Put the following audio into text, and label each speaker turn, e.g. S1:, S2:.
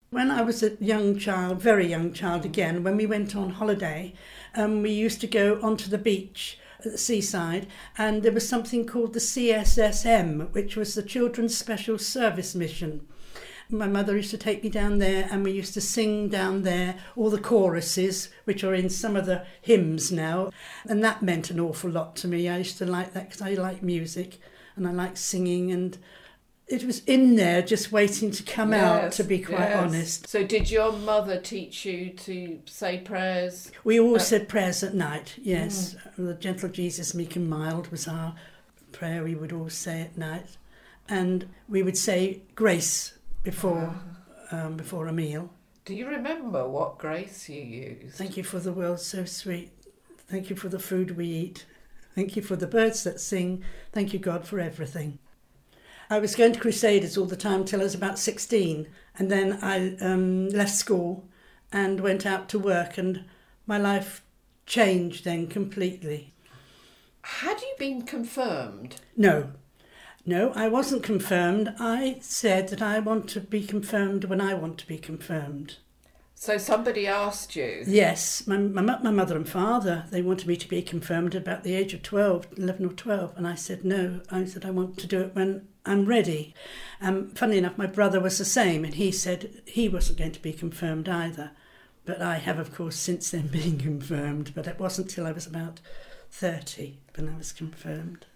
S1: When I was a young child, very young child again, when we went on holiday, we used to go onto the beach at the seaside, and there was something called the CSSM, which was the Children's Special Service Mission. My mother used to take me down there, and we used to sing down there all the choruses, which are in some of the hymns now, and that meant an awful lot to me. I used to like that because I like music and I like singing, and it was in there just waiting to come out, to be quite honest.
S2: So did your mother teach you to say prayers?
S1: We all said prayers at night, yes. The Gentle Jesus, Meek and Mild was our prayer we would all say at night. And we would say grace before a meal.
S2: Do you remember what grace you used?
S1: Thank you for the world so sweet. Thank you for the food we eat. Thank you for the birds that sing. Thank you, God, for everything. I was going to Crusaders all the time till I was about 16, and then I left school and went out to work, and my life changed then completely.
S2: Had you been confirmed?
S1: No, I wasn't confirmed. I said that I want to be confirmed when I want to be confirmed.
S2: So somebody asked you?
S1: Yes, my mother and father, they wanted me to be confirmed about the age of 11 or 12, and I said no. I said I want to do it when I'm ready. Funnily enough, my brother was the same, and he said he wasn't going to be confirmed either. But I have, of course, since then been confirmed, but it wasn't till I was about 30 when I was confirmed.